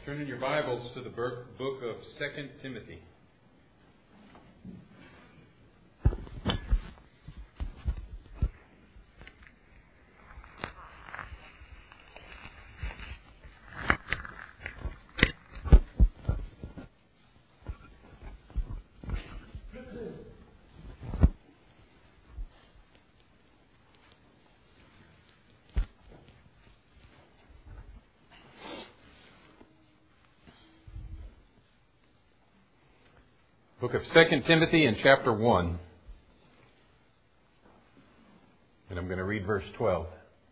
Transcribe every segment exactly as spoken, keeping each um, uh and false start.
Turn in your Bibles to the book of Second Timothy. Book of Second Timothy in chapter one. And I'm going to read verse twelve.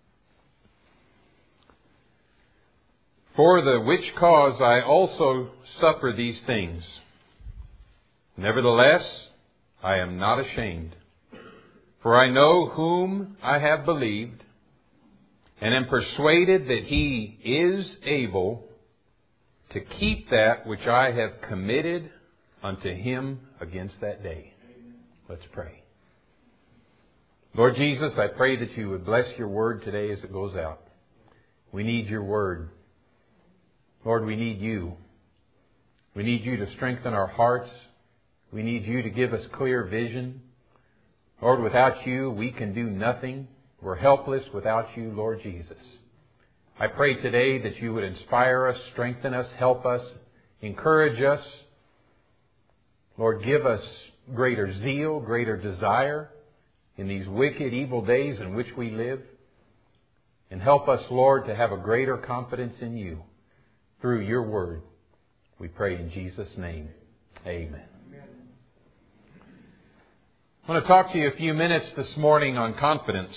For the which cause I also suffer these things. Nevertheless, I am not ashamed. For I know whom I have believed, and am persuaded that He is able to keep that which I have committed unto Him against that day. Let's pray. Lord Jesus, I pray that You would bless Your word today as it goes out. We need Your word. Lord, we need You. We need You to strengthen our hearts. We need You to give us clear vision. Lord, without You, we can do nothing. We're helpless without You, Lord Jesus. I pray today that You would inspire us, strengthen us, help us, encourage us. Lord, give us greater zeal, greater desire in these wicked, evil days in which we live. And help us, Lord, to have a greater confidence in You through Your word. We pray in Jesus' name. Amen. I want to talk to you a few minutes this morning on confidence.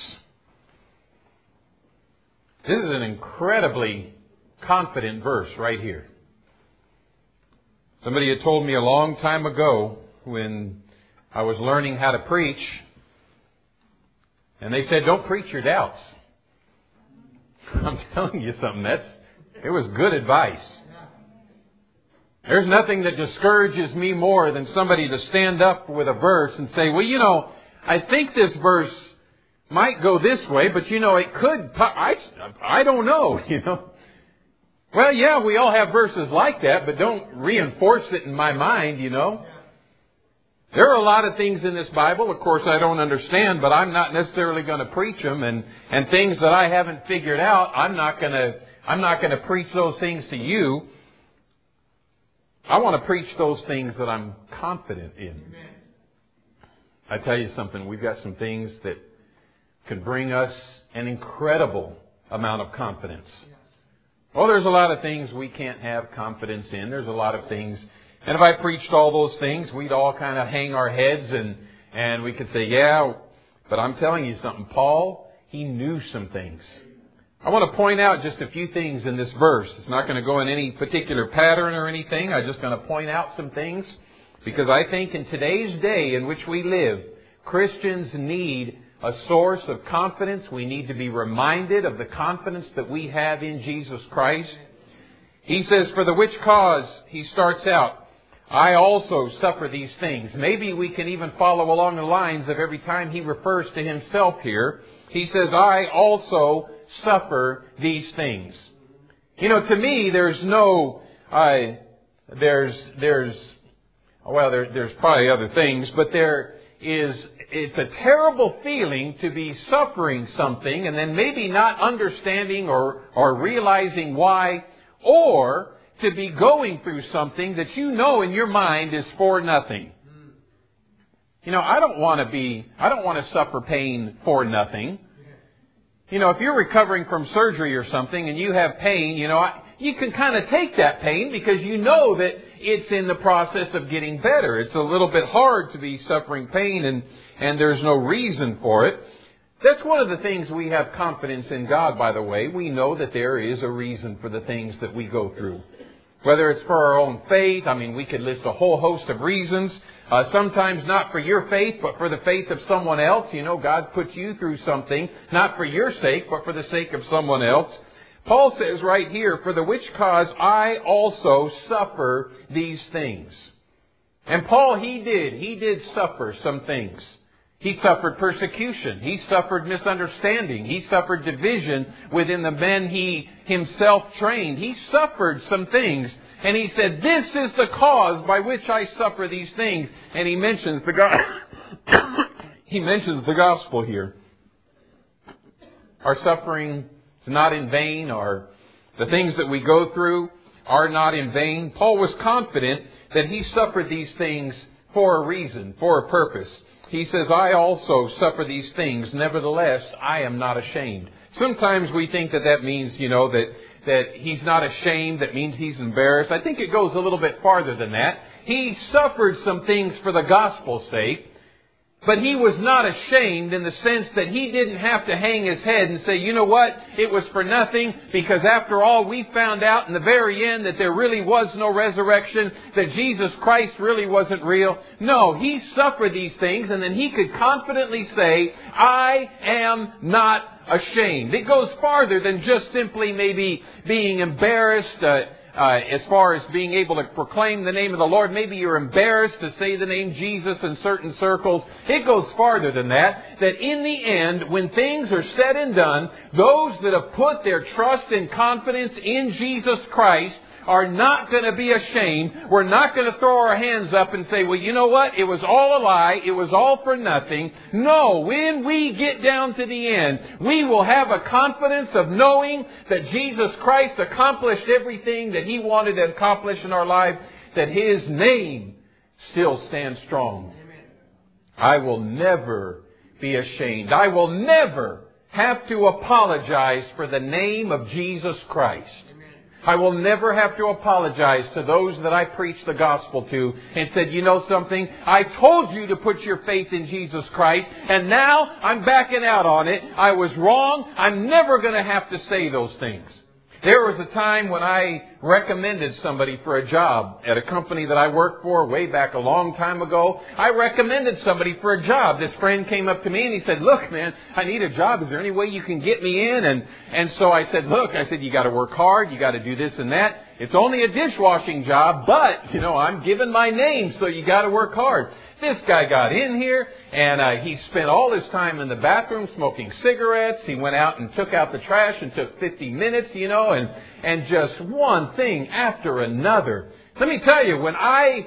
This is an incredibly confident verse right here. Somebody had told me a long time ago when I was learning how to preach, and they said, don't preach your doubts. I'm telling you something, that's, it was good advice. There's nothing that discourages me more than somebody to stand up with a verse and say, well, you know, I think this verse might go this way, but you know, it could, I, I don't know, you know. Well, yeah, we all have verses like that, but don't reinforce it in my mind, you know. There are a lot of things in this Bible, of course, I don't understand, but I'm not necessarily going to preach them, and, and things that I haven't figured out, I'm not going to, I'm not going to preach those things to you. I want to preach those things that I'm confident in. I tell you something, we've got some things that can bring us an incredible amount of confidence. Well, there's a lot of things we can't have confidence in. There's a lot of things. And if I preached all those things, we'd all kind of hang our heads and, and we could say, yeah, but I'm telling you something. Paul, he knew some things. I want to point out just a few things in this verse. It's not going to go in any particular pattern or anything. I'm just going to point out some things because I think in today's day in which we live, Christians need a source of confidence. We need to be reminded of the confidence that we have in Jesus Christ. He says, for the which cause, he starts out, I also suffer these things. Maybe we can even follow along the lines of every time he refers to himself here. He says, I also suffer these things. You know, to me, there's no, uh, there's, there's, well, there, there's probably other things, but there is, it's a terrible feeling to be suffering something and then maybe not understanding or, or realizing why, or to be going through something that you know in your mind is for nothing. You know, I don't want to be, I don't want to suffer pain for nothing. You know, if you're recovering from surgery or something and you have pain, you know, I, you can kind of take that pain because you know that it's in the process of getting better. It's a little bit hard to be suffering pain and, and there's no reason for it. That's one of the things we have confidence in God, by the way. We know that there is a reason for the things that we go through. Whether it's for our own faith, I mean, we could list a whole host of reasons. Uh, sometimes not for your faith, but for the faith of someone else. You know, God puts you through something, not for your sake, but for the sake of someone else. Paul says right here, for the which cause I also suffer these things. And Paul, he did. He did suffer some things. He suffered persecution. He suffered misunderstanding. He suffered division within the men he himself trained. He suffered some things. And he said, this is the cause by which I suffer these things. And he mentions the go- he mentions the gospel here. Our suffering is not in vain. Our, the things that we go through are not in vain. Paul was confident that he suffered these things for a reason, for a purpose. He says, I also suffer these things. Nevertheless, I am not ashamed. Sometimes we think that that means, you know, that, that he's not ashamed. That means he's embarrassed. I think it goes a little bit farther than that. He suffered some things for the gospel's sake. But he was not ashamed in the sense that he didn't have to hang his head and say, you know what, it was for nothing, because after all, we found out in the very end that there really was no resurrection, that Jesus Christ really wasn't real. No, he suffered these things, and then he could confidently say, I am not ashamed. It goes farther than just simply maybe being embarrassed, uh, Uh, as far as being able to proclaim the name of the Lord. Maybe you're embarrassed to say the name Jesus in certain circles. It goes farther than that. That in the end, when things are said and done, those that have put their trust and confidence in Jesus Christ are not going to be ashamed. We're not going to throw our hands up and say, well, you know what? It was all a lie. It was all for nothing. No, when we get down to the end, we will have a confidence of knowing that Jesus Christ accomplished everything that He wanted to accomplish in our life, that His name still stands strong. I will never be ashamed. I will never have to apologize for the name of Jesus Christ. I will never have to apologize to those that I preach the gospel to and said, you know something, I told you to put your faith in Jesus Christ, and now I'm backing out on it. I was wrong. I'm never going to have to say those things. There was a time when I recommended somebody for a job at a company that I worked for way back a long time ago. I recommended somebody for a job. This friend came up to me and he said, look, man, I need a job. Is there any way you can get me in? And, and so I said, look, I said, you got to work hard. You got to do this and that. It's only a dishwashing job, but, you know, I'm giving my name, so you got to work hard. This guy got in here, and uh, he spent all his time in the bathroom smoking cigarettes. He went out and took out the trash and took fifty minutes, you know, and, and just one thing after another. Let me tell you, when I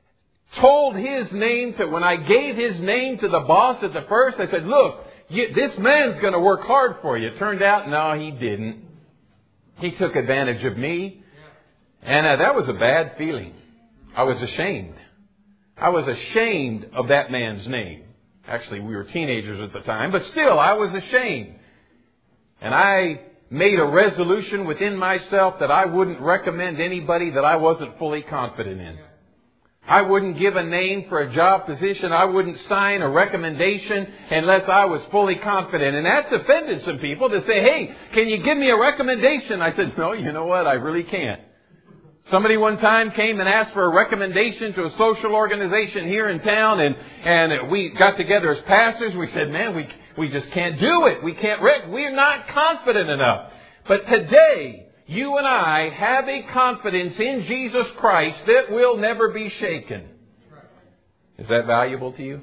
told his name to, when I gave his name to the boss at the first, I said, look, you, this man's going to work hard for you. It turned out, no, he didn't. He took advantage of me, and uh, that was a bad feeling. I was ashamed. I was ashamed of that man's name. Actually, we were teenagers at the time, but still, I was ashamed. And I made a resolution within myself that I wouldn't recommend anybody that I wasn't fully confident in. I wouldn't give a name for a job position. I wouldn't sign a recommendation unless I was fully confident. And that's offended some people to say, hey, can you give me a recommendation? I said, no, you know what? I really can't. Somebody one time came and asked for a recommendation to a social organization here in town, and, and we got together as pastors. We said, man, we, we just can't do it. We can't, rec- we're not confident enough. But today, you and I have a confidence in Jesus Christ that will never be shaken. Is that valuable to you?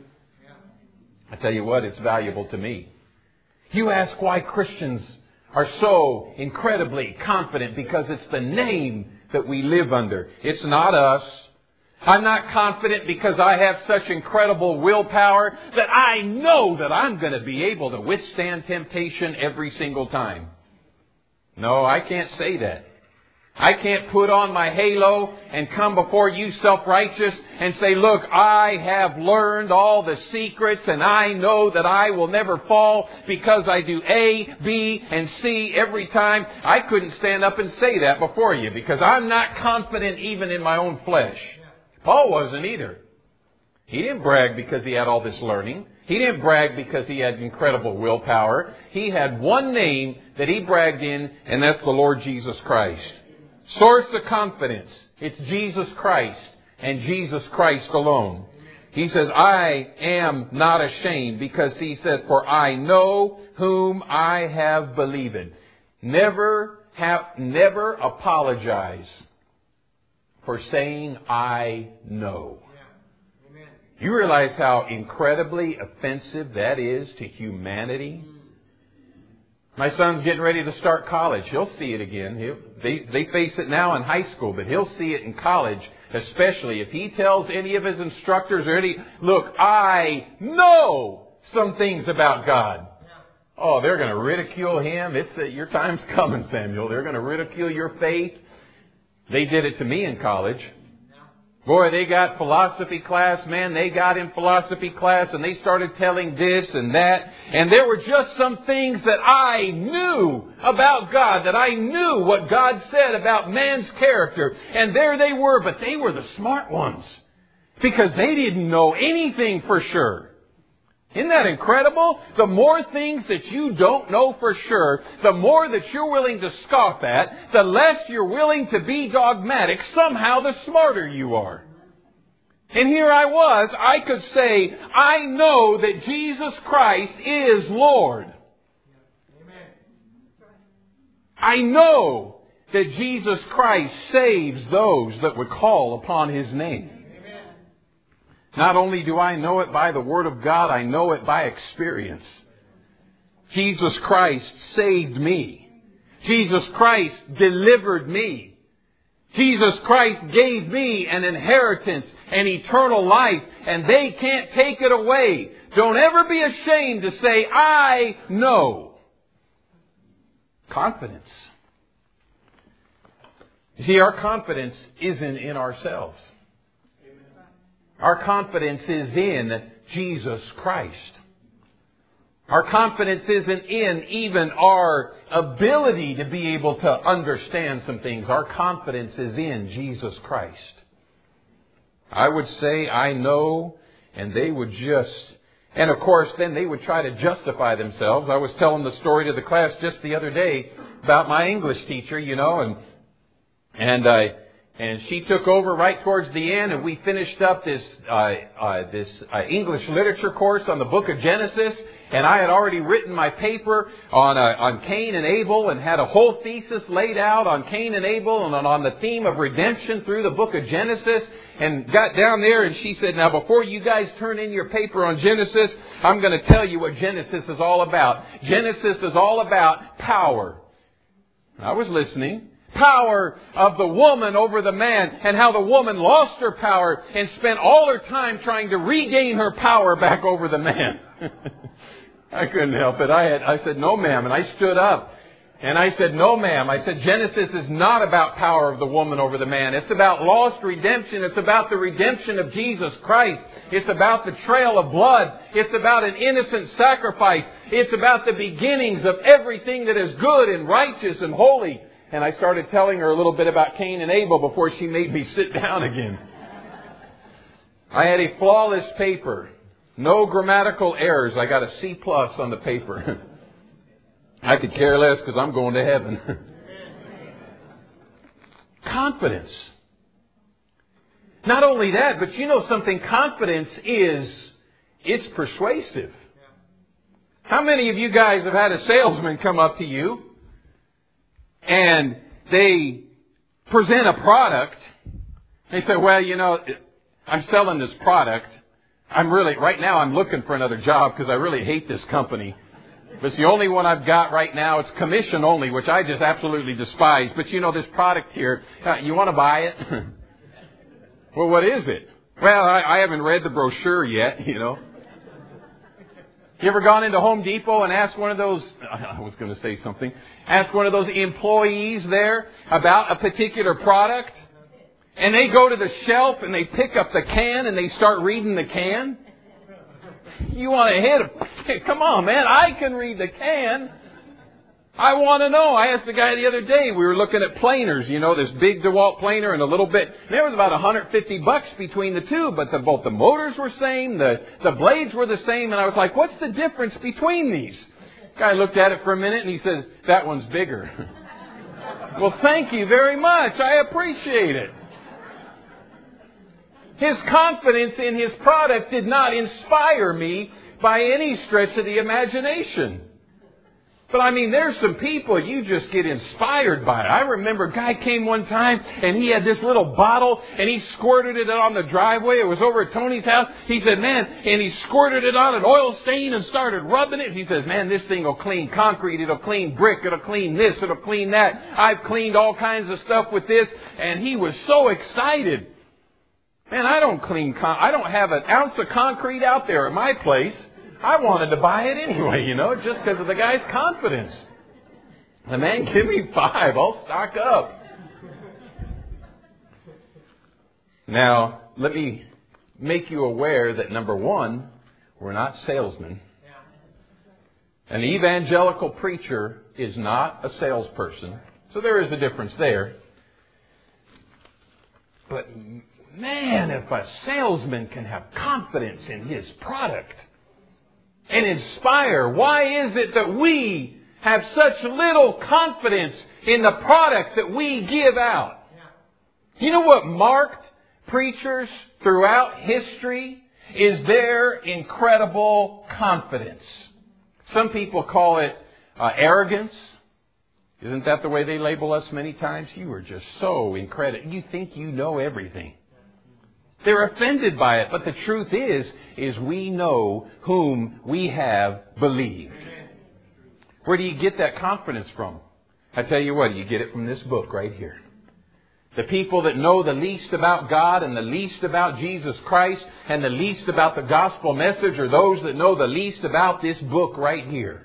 I tell you what, it's valuable to me. You ask why Christians are so incredibly confident, because it's the name that we live under. It's not us. I'm not confident because I have such incredible willpower that I know that I'm going to be able to withstand temptation every single time. No, I can't say that. I can't put on my halo and come before you self-righteous and say, look, I have learned all the secrets and I know that I will never fall because I do A, B, and C every time. I couldn't stand up and say that before you because I'm not confident even in my own flesh. Paul wasn't either. He didn't brag because he had all this learning. He didn't brag because he had incredible willpower. He had one name that he bragged in, and that's the Lord Jesus Christ. Source of confidence. It's Jesus Christ and Jesus Christ alone. He says, I am not ashamed, because he said, for I know whom I have believed. Never have, never apologize for saying I know. You realize how incredibly offensive that is to humanity? My son's getting ready to start college. He'll see it again. He'll, they, they face it now in high school, but he'll see it in college, especially if he tells any of his instructors or any, look, I know some things about God. Oh, they're going to ridicule him. It's uh, your time's coming, Samuel. They're going to ridicule your faith. They did it to me in college. Boy, they got philosophy class, man. They got in philosophy class and they started telling this and that. And there were just some things that I knew about God, that I knew what God said about man's character. And there they were, but they were the smart ones because they didn't know anything for sure. Isn't that incredible? The more things that you don't know for sure, the more that you're willing to scoff at, the less you're willing to be dogmatic, somehow the smarter you are. And here I was, I could say, I know that Jesus Christ is Lord. I know that Jesus Christ saves those that would call upon His name. Not only do I know it by the Word of God, I know it by experience. Jesus Christ saved me. Jesus Christ delivered me. Jesus Christ gave me an inheritance, an eternal life, and they can't take it away. Don't ever be ashamed to say, I know. Confidence. You see, our confidence isn't in ourselves. Our confidence is in Jesus Christ. Our confidence isn't in even our ability to be able to understand some things. Our confidence is in Jesus Christ. I would say, I know, and they would just, and of course then they would try to justify themselves. I was telling the story to the class just the other day about my English teacher, you know, and, and I, And she took over right towards the end, and we finished up this uh, uh, this uh, English literature course on the book of Genesis. And I had already written my paper on uh, on Cain and Abel, and had a whole thesis laid out on Cain and Abel, and on the theme of redemption through the book of Genesis. And got down there, and she said, "Now, before you guys turn in your paper on Genesis, I'm going to tell you what Genesis is all about. Genesis is all about power." I was listening. Power of the woman over the man, and how the woman lost her power and spent all her time trying to regain her power back over the man. I couldn't help it. I had, I said, "No, ma'am." And I stood up and I said, "No, ma'am." I said, Genesis is not about power of the woman over the man. It's about lost redemption. It's about the redemption of Jesus Christ. It's about the trail of blood. It's about an innocent sacrifice. It's about the beginnings of everything that is good and righteous and holy. And I started telling her a little bit about Cain and Abel before she made me sit down again. I had a flawless paper. No grammatical errors. I got a C plus on the paper. I could care less because I'm going to heaven. Confidence. Not only that, but you know something, confidence is, it's persuasive. How many of you guys have had a salesman come up to you and they present a product? They say, "Well, you know, I'm selling this product. I'm really, right now I'm looking for another job because I really hate this company. But it's the only one I've got right now. It's commission only, which I just absolutely despise. But you know, this product here, uh, you want to buy it?" "Well, what is it?" "Well, I, I haven't read the brochure yet, you know." You ever gone into Home Depot and asked one of those, I was going to say something, asked one of those employees there about a particular product? And they go to the shelf and they pick up the can and they start reading the can? You want to hit them. Come on, man, I can read the can. I want to know. I asked the guy the other day, we were looking at planers, you know, this big DeWalt planer and a little bit. There was about one hundred fifty bucks between the two, but the, both the motors were same, the, the blades were the same, and I was like, "What's the difference between these?" Guy looked at it for a minute and he says, "That one's bigger." Well, thank you very much. I appreciate it. His confidence in his product did not inspire me by any stretch of the imagination. But I mean, there's some people you just get inspired by. I remember a guy came one time and he had this little bottle and he squirted it on the driveway. It was over at Tony's house. He said, man, and he squirted it on an oil stain and started rubbing it. He says, man, this thing will clean concrete. It'll clean brick. It'll clean this. It'll clean that. I've cleaned all kinds of stuff with this. And he was so excited. Man, I don't clean, con- I don't have an ounce of concrete out there at my place. I wanted to buy it anyway, you know, just because of the guy's confidence. The man, give me five. I'll stock up. Now, let me make you aware that, number one, we're not salesmen. An evangelical preacher is not a salesperson. So there is a difference there. But, man, if a salesman can have confidence in his product and inspire, why is it that we have such little confidence in the product that we give out? You know what marked preachers throughout history is their incredible confidence. Some people call it uh, arrogance. Isn't that the way they label us many times? You are just so incredible. You think you know everything. They're offended by it. But the truth is, is we know whom we have believed. Where do you get that confidence from? I tell you what, you get it from this book right here. The people that know the least about God and the least about Jesus Christ and the least about the gospel message are those that know the least about this book right here.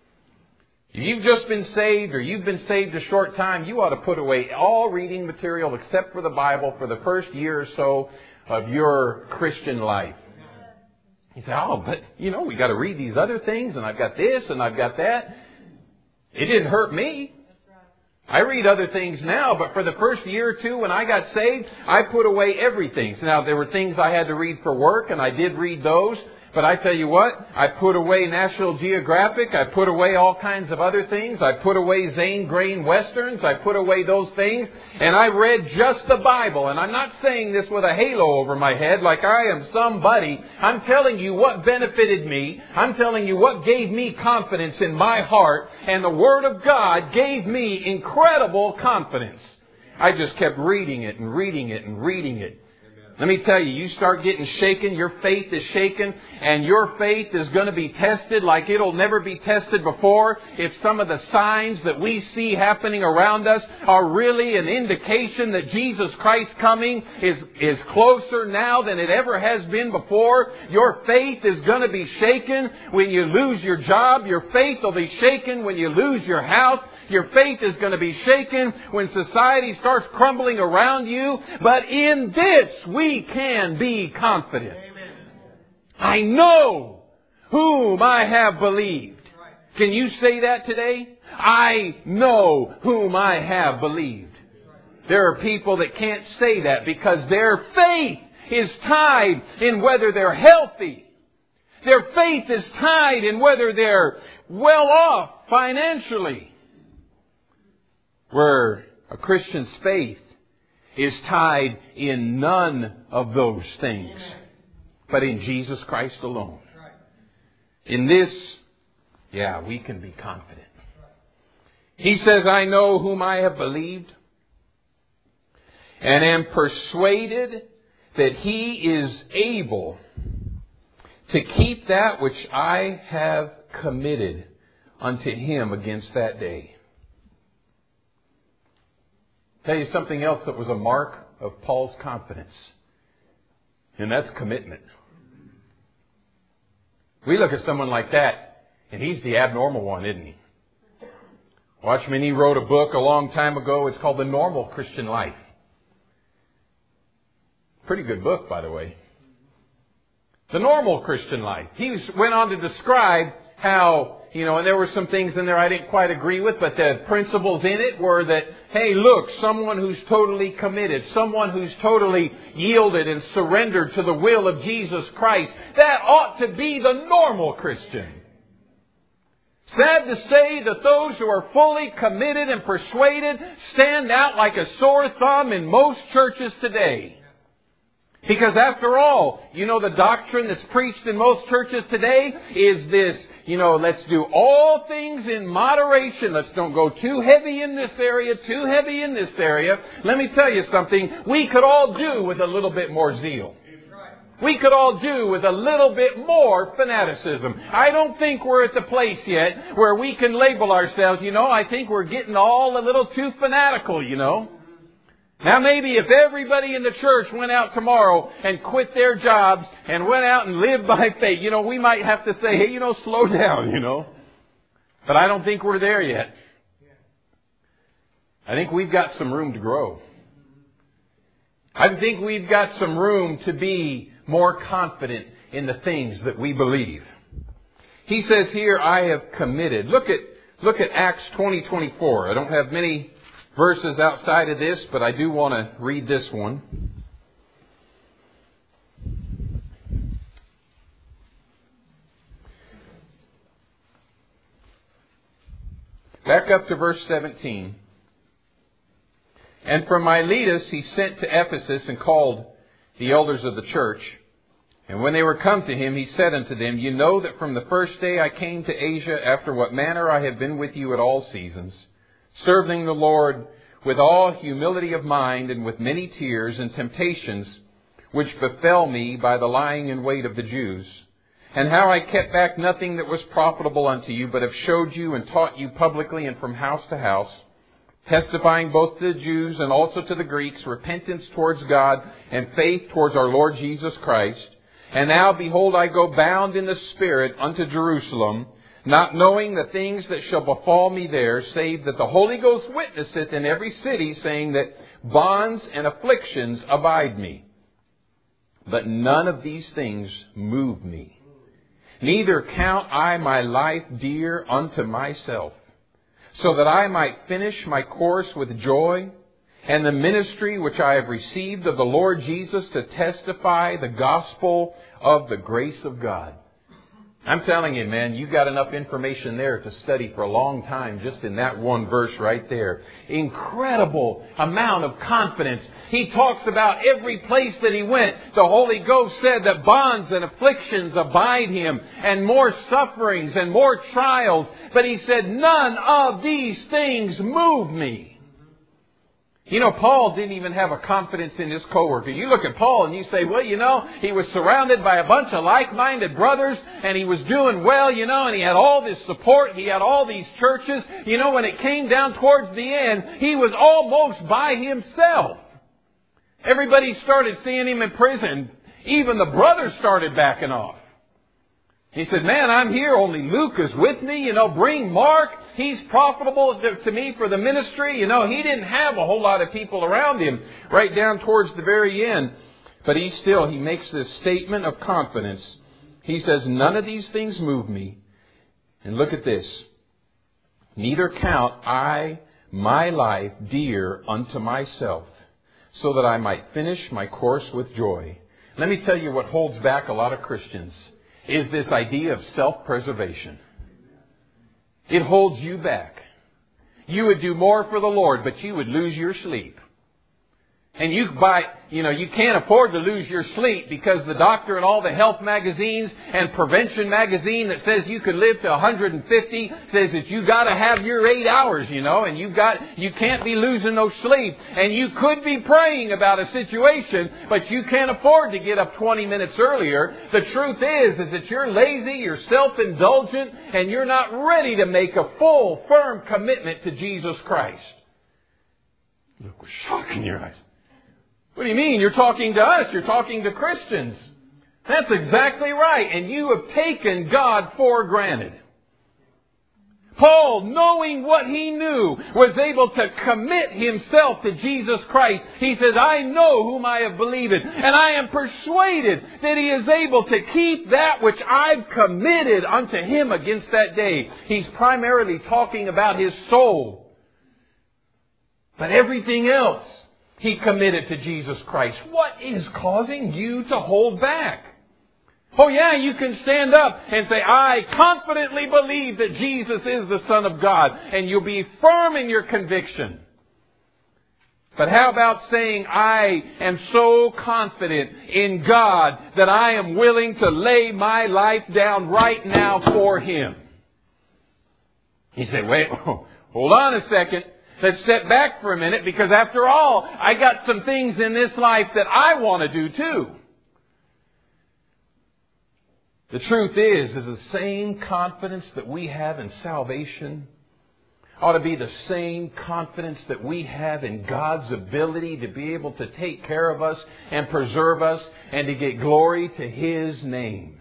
If you've just been saved or you've been saved a short time, you ought to put away all reading material except for the Bible for the first year or so of your Christian life. You say, oh, but, you know, we got to read these other things, and I've got this, and I've got that. It didn't hurt me. I read other things now, but for the first year or two when I got saved, I put away everything. So now, there were things I had to read for work, and I did read those. But I tell you what, I put away National Geographic. I put away all kinds of other things. I put away Zane Grey Westerns. I put away those things. And I read just the Bible. And I'm not saying this with a halo over my head like I am somebody. I'm telling you what benefited me. I'm telling you what gave me confidence in my heart. And the Word of God gave me incredible confidence. I just kept reading it and reading it and reading it. Let me tell you, you start getting shaken, your faith is shaken, and your faith is going to be tested like it'll never be tested before if some of the signs that we see happening around us are really an indication that Jesus Christ's coming is, is closer now than it ever has been before. Your faith is going to be shaken when you lose your job. Your faith will be shaken when you lose your house. Your faith is going to be shaken when society starts crumbling around you. But in this, we can be confident. Amen. I know whom I have believed. Can you say that today? I know whom I have believed. There are people that can't say that because their faith is tied in whether they're healthy. Their faith is tied in whether they're well off financially. Where a Christian's faith is tied in none of those things, but in Jesus Christ alone. In this, yeah, we can be confident. He says, I know whom I have believed, and am persuaded that He is able to keep that which I have committed unto Him against that day. Tell you something else that was a mark of Paul's confidence. And that's commitment. We look at someone like that, and he's the abnormal one, isn't he? Watchman, he wrote a book a long time ago. It's called The Normal Christian Life. Pretty good book, by the way. The Normal Christian Life. He went on to describe how, you know, and there were some things in there I didn't quite agree with, but the principles in it were that, hey, look, someone who's totally committed, someone who's totally yielded and surrendered to the will of Jesus Christ, that ought to be the normal Christian. Sad to say that those who are fully committed and persuaded stand out like a sore thumb in most churches today. Because after all, you know, the doctrine that's preached in most churches today is this you know, let's do all things in moderation. Let's don't go too heavy in this area, too heavy in this area. Let me tell you something. We could all do with a little bit more zeal. We could all do with a little bit more fanaticism. I don't think we're at the place yet where we can label ourselves, you know, I think we're getting all a little too fanatical, you know. Now maybe if everybody in the church went out tomorrow and quit their jobs and went out and lived by faith, you know, we might have to say, hey, you know, slow down, you know. But I don't think we're there yet. I think we've got some room to grow. I think we've got some room to be more confident in the things that we believe. He says here, I have committed. Look at, look at Acts twenty twenty-four. I don't have many verses outside of this, but I do want to read this one. Back up to verse seventeen. And from Miletus he sent to Ephesus and called the elders of the church. And when they were come to him, he said unto them, You know that from the first day I came to Asia, after what manner I have been with you at all seasons, serving the Lord with all humility of mind and with many tears and temptations, which befell me by the lying in wait of the Jews, and how I kept back nothing that was profitable unto you, but have showed you and taught you publicly and from house to house, testifying both to the Jews and also to the Greeks, repentance towards God and faith towards our Lord Jesus Christ. And now, behold, I go bound in the Spirit unto Jerusalem, not knowing the things that shall befall me there, save that the Holy Ghost witnesseth in every city, saying that bonds and afflictions abide me. But none of these things move me. Neither count I my life dear unto myself, so that I might finish my course with joy, and the ministry which I have received of the Lord Jesus to testify the gospel of the grace of God. I'm telling you, man, you've got enough information there to study for a long time just in that one verse right there. Incredible amount of confidence. He talks about every place that he went. The Holy Ghost said that bonds and afflictions abide him, and more sufferings and more trials. But he said, none of these things move me. You know, Paul didn't even have a confidence in his coworker. You look at Paul and you say, well, you know, he was surrounded by a bunch of like-minded brothers and he was doing well, you know, and he had all this support. He had all these churches. You know, when it came down towards the end, he was almost by himself. Everybody started seeing him in prison. Even the brothers started backing off. He said, man, I'm here. Only Luke is with me. You know, bring Mark. He's profitable to me for the ministry. You know, he didn't have a whole lot of people around him right down towards the very end. But he still, he makes this statement of confidence. He says, none of these things move me. And look at this. Neither count I my life dear unto myself, so that I might finish my course with joy. Let me tell you what holds back a lot of Christians is this idea of self-preservation. It holds you back. You would do more for the Lord, but you would lose your sleep. And you buy, you know, you can't afford to lose your sleep because the doctor and all the health magazines and prevention magazine that says you could live to one hundred fifty says that you got to have your eight hours, you know, and you got, you can't be losing no sleep. And you could be praying about a situation, but you can't afford to get up twenty minutes earlier. The truth is, is that you're lazy, you're self-indulgent, and you're not ready to make a full, firm commitment to Jesus Christ. Look, with shock in your eyes. What do you mean? You're talking to us. You're talking to Christians. That's exactly right. And you have taken God for granted. Paul, knowing what he knew, was able to commit himself to Jesus Christ. He says, I know whom I have believed, and I am persuaded that he is able to keep that which I've committed unto him against that day. He's primarily talking about his soul. But everything else, he committed to Jesus Christ. What is causing you to hold back? Oh yeah, you can stand up and say, I confidently believe that Jesus is the Son of God. And you'll be firm in your conviction. But how about saying, I am so confident in God that I am willing to lay my life down right now for Him? You say, wait, hold on a second. Let's step back for a minute, because after all, I got some things in this life that I want to do too. The truth is, is the same confidence that we have in salvation ought to be the same confidence that we have in God's ability to be able to take care of us and preserve us and to get glory to His name.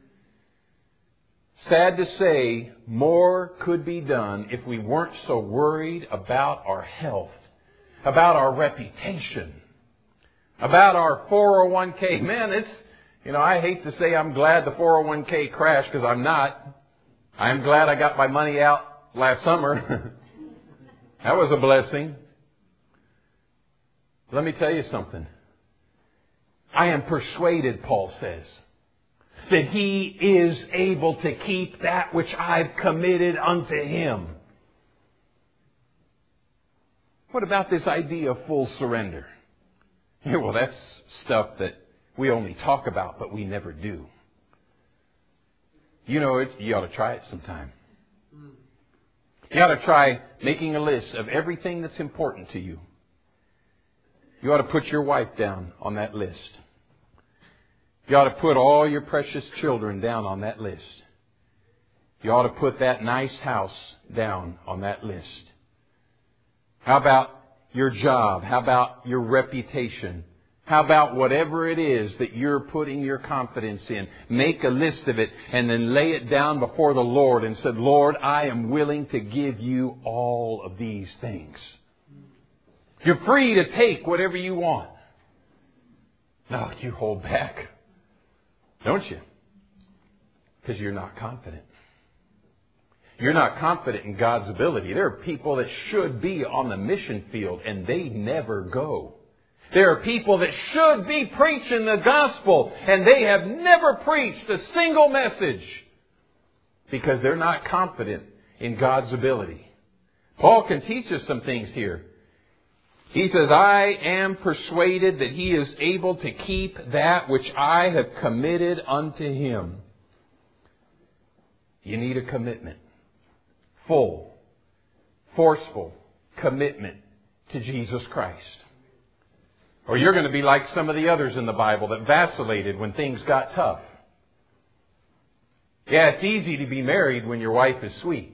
Sad to say, more could be done if we weren't so worried about our health, about our reputation, about our four oh one k. Man, it's, you know, I hate to say I'm glad the four oh one k crashed, because I'm not. I'm glad I got my money out last summer. That was a blessing. Let me tell you something. I am persuaded, Paul says, that He is able to keep that which I've committed unto Him. What about this idea of full surrender? Yeah, well, that's stuff that we only talk about, but we never do. You know, it, you ought to try it sometime. You ought to try making a list of everything that's important to you. You ought to put your wife down on that list. You ought to put all your precious children down on that list. You ought to put that nice house down on that list. How about your job? How about your reputation? How about whatever it is that you're putting your confidence in? Make a list of it and then lay it down before the Lord and said, Lord, I am willing to give you all of these things. You're free to take whatever you want. No, you hold back. Don't you? Because you're not confident. You're not confident in God's ability. There are people that should be on the mission field and they never go. There are people that should be preaching the gospel and they have never preached a single message because they're not confident in God's ability. Paul can teach us some things here. He says, I am persuaded that He is able to keep that which I have committed unto Him. You need a commitment. Full, forceful commitment to Jesus Christ. Or you're going to be like some of the others in the Bible that vacillated when things got tough. Yeah, it's easy to be married when your wife is sweet.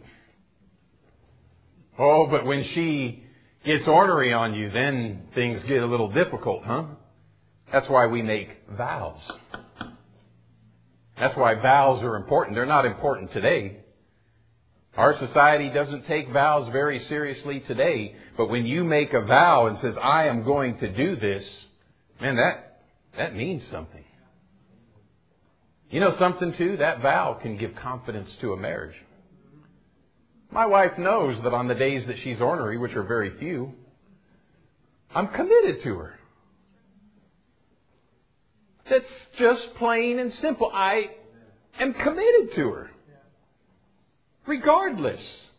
Oh, but when she gets ornery on you, then things get a little difficult, huh? That's why we make vows. That's why vows are important. They're not important today. Our society doesn't take vows very seriously today. But when you make a vow and says, I am going to do this, man, that, that means something. You know something too? That vow can give confidence to a marriage. My wife knows that on the days that she's ornery, which are very few, I'm committed to her. That's just plain and simple. I am committed to her. Regardless.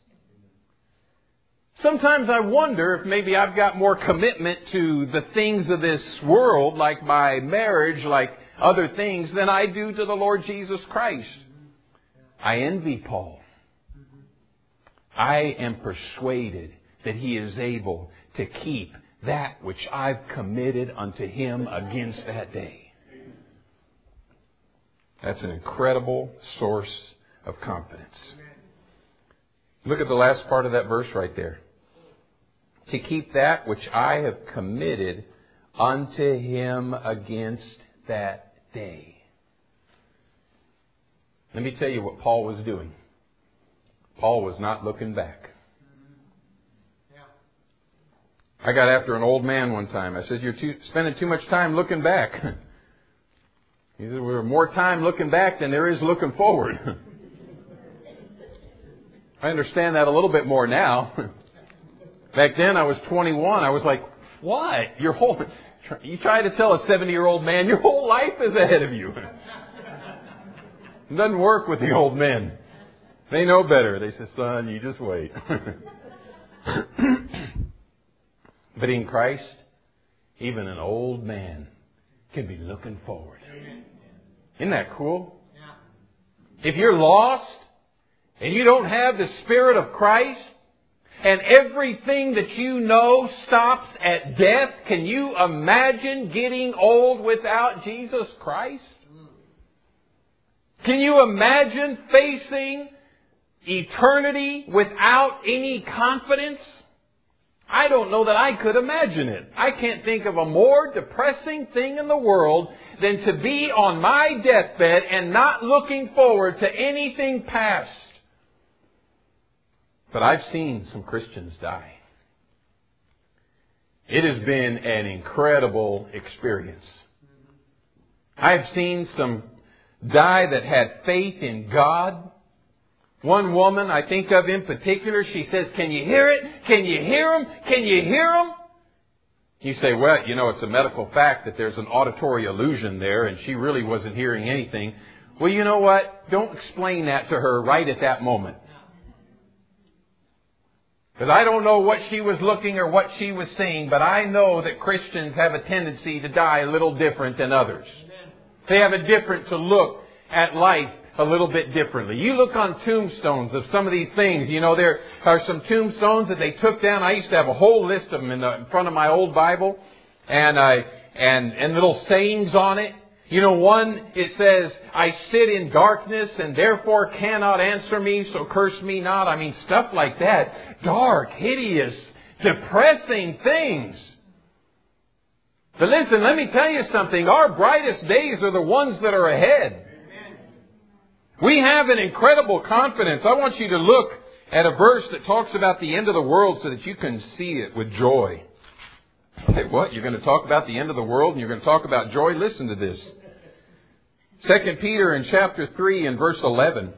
Sometimes I wonder if maybe I've got more commitment to the things of this world, like my marriage, like other things, than I do to the Lord Jesus Christ. I envy Paul. I am persuaded that he is able to keep that which I've committed unto him against that day. That's an incredible source of confidence. Look at the last part of that verse right there. To keep that which I have committed unto him against that day. Let me tell you what Paul was doing. Paul was not looking back. I got after an old man one time. I said, you're too, spending too much time looking back. He said, we're more time looking back than there is looking forward. I understand that a little bit more now. Back then I was twenty-one. I was like, what? Your whole, you try to tell a seventy-year-old man, your whole life is ahead of you. It doesn't work with the old men. They know better. They say, son, you just wait. But in Christ, even an old man can be looking forward. Isn't that cool? If you're lost and you don't have the Spirit of Christ, and everything that you know stops at death, can you imagine getting old without Jesus Christ? Can you imagine facing eternity without any confidence? I don't know that I could imagine it. I can't think of a more depressing thing in the world than to be on my deathbed and not looking forward to anything past. But I've seen some Christians die. It has been an incredible experience. I've seen some die that had faith in God. One woman I think of in particular, she says, "Can you hear it? Can you hear him? Can you hear him?" You say, well, you know, it's a medical fact that there's an auditory illusion there and she really wasn't hearing anything. Well, you know what? Don't explain that to her right at that moment. Because I don't know what she was looking or what she was seeing, but I know that Christians have a tendency to die a little different than others. They have a different to look at life a little bit differently. You look on tombstones of some of these things. You know, there are some tombstones that they took down. I used to have a whole list of them in, the, in front of my old Bible, and I and and little sayings on it. You know, one, it says, "I sit in darkness and therefore cannot answer me, so curse me not." I mean, stuff like that. Dark, hideous, depressing things. But listen, let me tell you something. Our brightest days are the ones that are ahead. We have an incredible confidence. I want you to look at a verse that talks about the end of the world so that you can see it with joy. Say, what? You're going to talk about the end of the world and you're going to talk about joy? Listen to this. Second Peter in chapter three and verse eleven.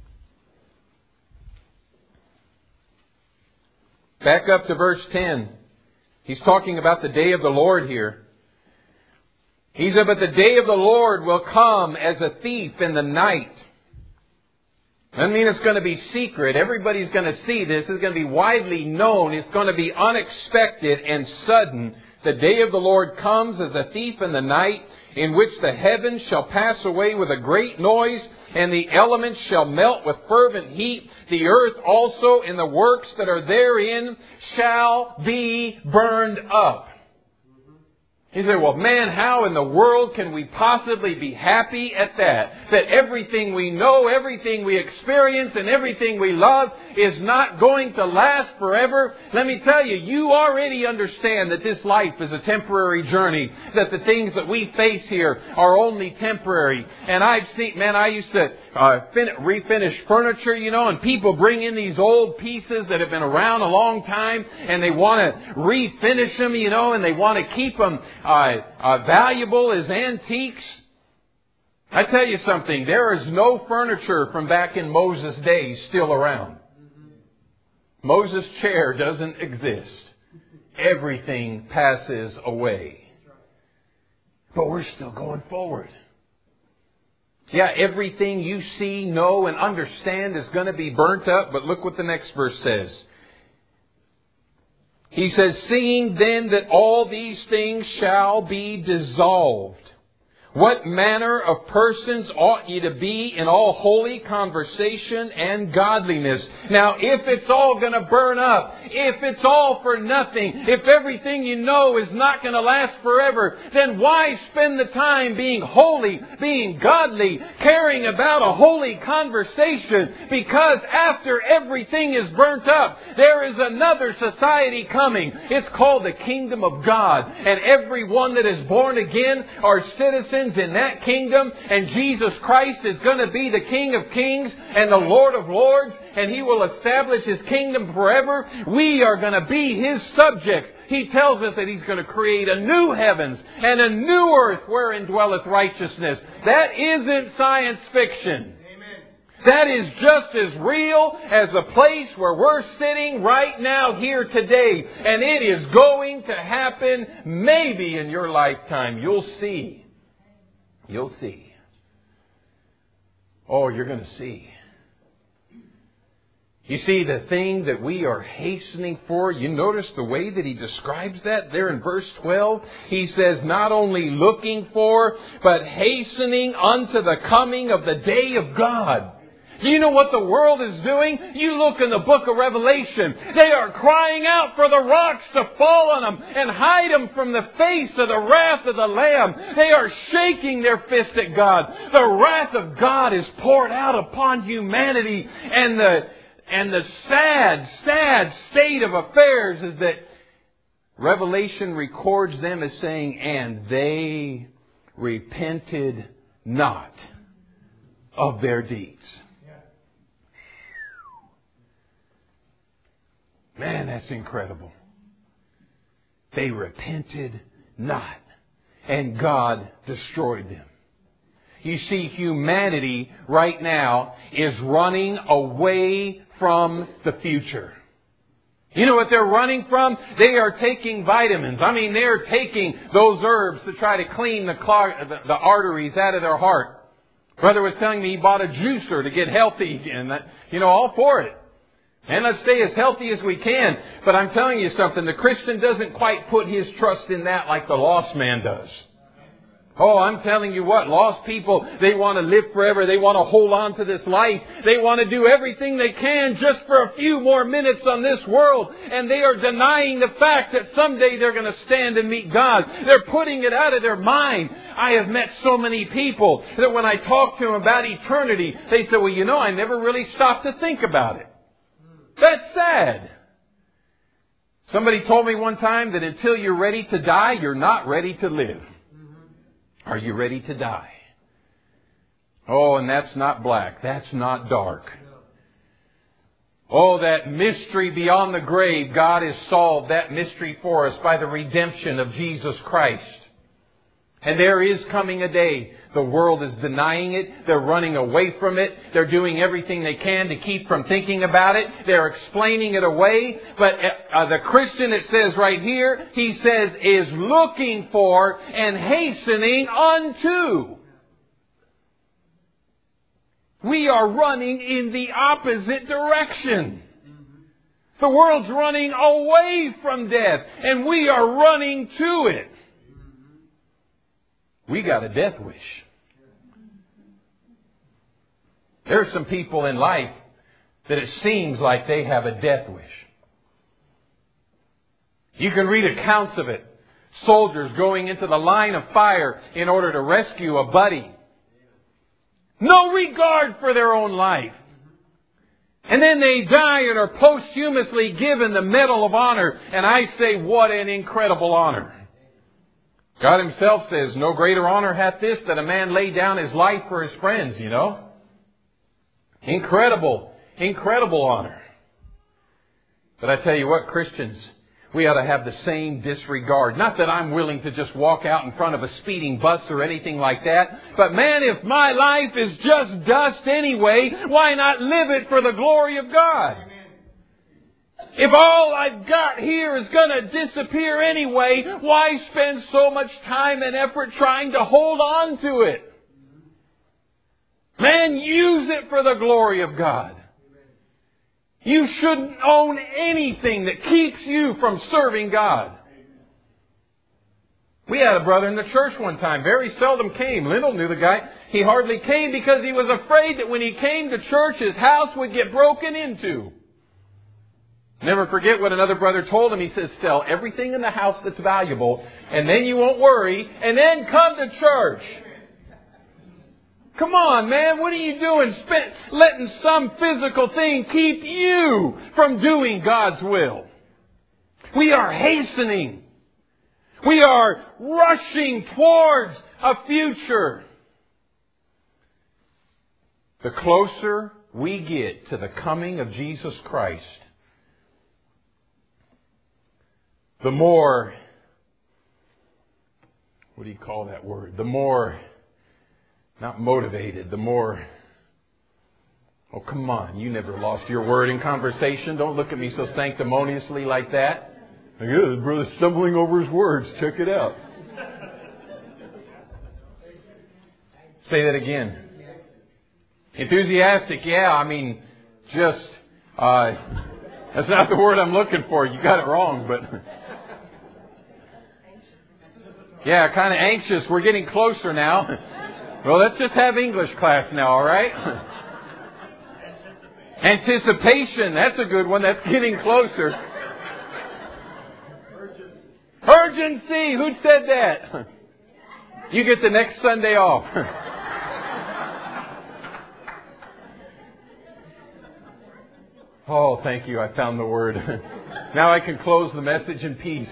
Back up to verse ten. He's talking about the day of the Lord here. He said, "But the day of the Lord will come as a thief in the night." Doesn't mean it's going to be secret. Everybody's going to see this. It's going to be widely known. It's going to be unexpected and sudden. The day of the Lord comes as a thief in the night, in which the heavens shall pass away with a great noise, and the elements shall melt with fervent heat. The earth also and the works that are therein shall be burned up. You say, well, man, how in the world can we possibly be happy at that? That everything we know, everything we experience, and everything we love is not going to last forever? Let me tell you, you already understand that this life is a temporary journey. That the things that we face here are only temporary. And I've seen, man, I used to uh, fin- refinish furniture, you know, and people bring in these old pieces that have been around a long time, and they want to refinish them, you know, and they want to keep them Uh, uh, valuable as antiques. I tell you something, there is no furniture from back in Moses' days still around. Moses' chair doesn't exist. Everything passes away. But we're still going forward. Yeah, everything you see, know, and understand is going to be burnt up, but look what the next verse says. He says, "Seeing then that all these things shall be dissolved, what manner of persons ought ye to be in all holy conversation and godliness?" Now, if it's all going to burn up, if it's all for nothing, if everything you know is not going to last forever, then why spend the time being holy, being godly, caring about a holy conversation? Because after everything is burnt up, there is another society coming. It's called the kingdom of God. And everyone that is born again are citizens in that kingdom, and Jesus Christ is going to be the King of Kings and the Lord of Lords, and He will establish His kingdom forever. We are going to be His subjects. He tells us that He's going to create a new heavens and a new earth wherein dwelleth righteousness. That isn't science fiction. That is just as real as the place where we're sitting right now here today. And it is going to happen maybe in your lifetime. You'll see. You'll see. Oh, you're going to see. You see, the thing that we are hastening for, you notice the way that he describes that there in verse twelve? He says, not only looking for, but hastening unto the coming of the day of God. Do you know what the world is doing? You look in the book of Revelation. They are crying out for the rocks to fall on them and hide them from the face of the wrath of the Lamb. They are shaking their fist at God. The wrath of God is poured out upon humanity. And the, and the sad, sad state of affairs is that Revelation records them as saying, and they repented not of their deeds. Man, that's incredible. They repented not, and God destroyed them. You see, humanity right now is running away from the future. You know what they're running from? They are taking vitamins. I mean, they're taking those herbs to try to clean the, clog, the, the arteries out of their heart. Brother was telling me he bought a juicer to get healthy again. You know, all for it. And let's stay as healthy as we can. But I'm telling you something, the Christian doesn't quite put his trust in that like the lost man does. Oh, I'm telling you what, lost people, they want to live forever. They want to hold on to this life. They want to do everything they can just for a few more minutes on this world. And they are denying the fact that someday they're going to stand and meet God. They're putting it out of their mind. I have met so many people that when I talk to them about eternity, they say, well, you know, I never really stopped to think about it. That's sad. Somebody told me one time that until you're ready to die, you're not ready to live. Are you ready to die? Oh, and that's not black. That's not dark. Oh, that mystery beyond the grave. God has solved that mystery for us by the redemption of Jesus Christ. And there is coming a day. The world is denying it. They're running away from it. They're doing everything they can to keep from thinking about it. They're explaining it away. But uh, the Christian, it says right here, he says, is looking for and hastening unto. We are running in the opposite direction. The world's running away from death, and we are running to it. We got a death wish. There are some people in life that it seems like they have a death wish. You can read accounts of it. Soldiers going into the line of fire in order to rescue a buddy. No regard for their own life. And then they die and are posthumously given the Medal of Honor. And I say, what an incredible honor. God Himself says, no greater honor hath this, that a man lay down his life for his friends, you know. Incredible, incredible honor. But I tell you what, Christians, we ought to have the same disregard. Not that I'm willing to just walk out in front of a speeding bus or anything like that. But man, if my life is just dust anyway, why not live it for the glory of God? If all I've got here is going to disappear anyway, why spend so much time and effort trying to hold on to it? Man, use it for the glory of God. You shouldn't own anything that keeps you from serving God. We had a brother in the church one time, very seldom came. Lyndall knew the guy. He hardly came because he was afraid that when he came to church, his house would get broken into. Never forget what another brother told him. He says, sell everything in the house that's valuable, and then you won't worry, and then come to church. Come on, man, what are you doing? Spend, letting some physical thing keep you from doing God's will. We are hastening. We are rushing towards a future. The closer we get to the coming of Jesus Christ, the more, what do you call that word? The more, not motivated, the more, oh come on, you never lost your word in conversation. Don't look at me so sanctimoniously like that. Like, oh, the brother's stumbling over his words. Check it out. Say that again. Enthusiastic, yeah, I mean, just Uh, that's not the word I'm looking for. You got it wrong, but... Yeah, kind of anxious. We're getting closer now. Well, let's just have English class now, all right? Anticipation. That's a good one. That's getting closer. Urgency. Who said that? You get the next Sunday off. Oh, thank you. I found the word. Now I can close the message in peace.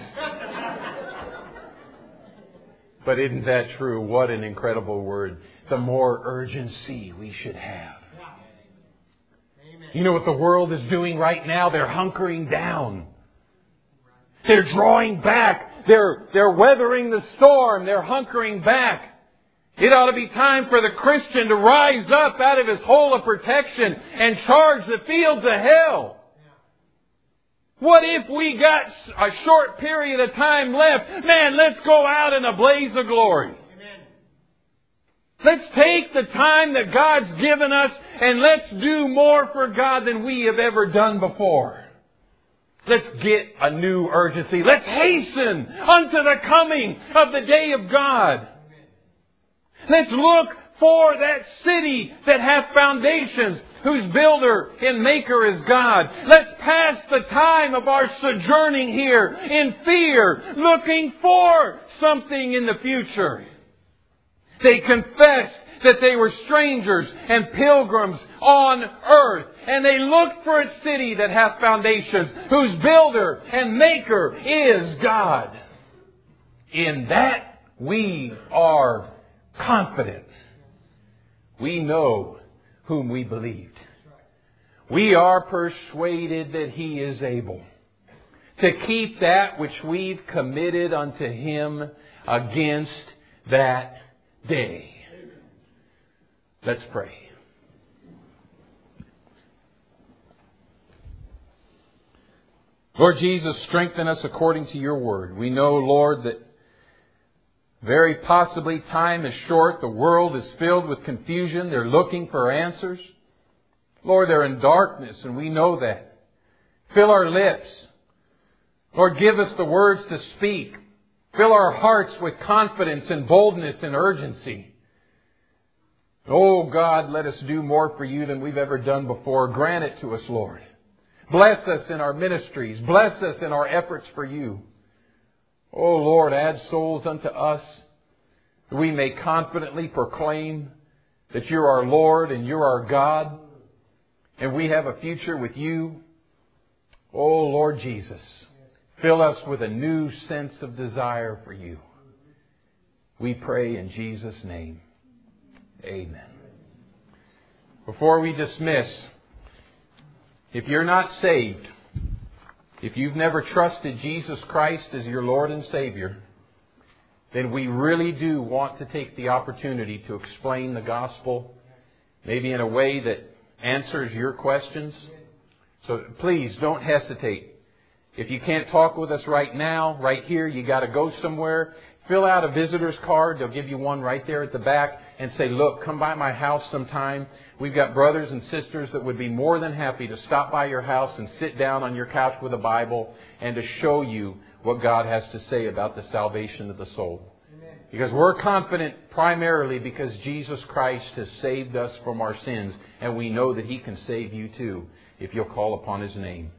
But isn't that true? What an incredible word. The more urgency we should have. You know what the world is doing right now? They're hunkering down. They're drawing back. They're, they're weathering the storm. They're hunkering back. It ought to be time for the Christian to rise up out of his hole of protection and charge the fields of hell. What if we got a short period of time left? Man, let's go out in a blaze of glory. Amen. Let's take the time that God's given us and let's do more for God than we have ever done before. Let's get a new urgency. Let's hasten unto the coming of the day of God. Let's look for that city that hath foundations, whose builder and maker is God. Let's pass the time of our sojourning here in fear, looking for something in the future. They confessed that they were strangers and pilgrims on earth, and they looked for a city that hath foundations, whose builder and maker is God. In that we are confident. We know whom we believed. We are persuaded that He is able to keep that which we've committed unto Him against that day. Let's pray. Lord Jesus, strengthen us according to your word. We know, Lord, that very possibly time is short. The world is filled with confusion. They're looking for answers. Lord, they're in darkness, and we know that. Fill our lips. Lord, give us the words to speak. Fill our hearts with confidence and boldness and urgency. Oh God, let us do more for you than we've ever done before. Grant it to us, Lord. Bless us in our ministries. Bless us in our efforts for you. Oh Lord, add souls unto us, that we may confidently proclaim that you're our Lord and you're our God, and we have a future with you. Oh Lord Jesus, fill us with a new sense of desire for you. We pray in Jesus' name. Amen. Before we dismiss, if you're not saved, if you've never trusted Jesus Christ as your Lord and Savior, then we really do want to take the opportunity to explain the gospel, maybe in a way that answers your questions. So please don't hesitate. If you can't talk with us right now, right here, you got to go somewhere. Fill out a visitor's card. They'll give you one right there at the back and say, look, come by my house sometime. We've got brothers and sisters that would be more than happy to stop by your house and sit down on your couch with a Bible and to show you what God has to say about the salvation of the soul. Amen. Because we're confident primarily because Jesus Christ has saved us from our sins, and we know that He can save you too if you'll call upon His name.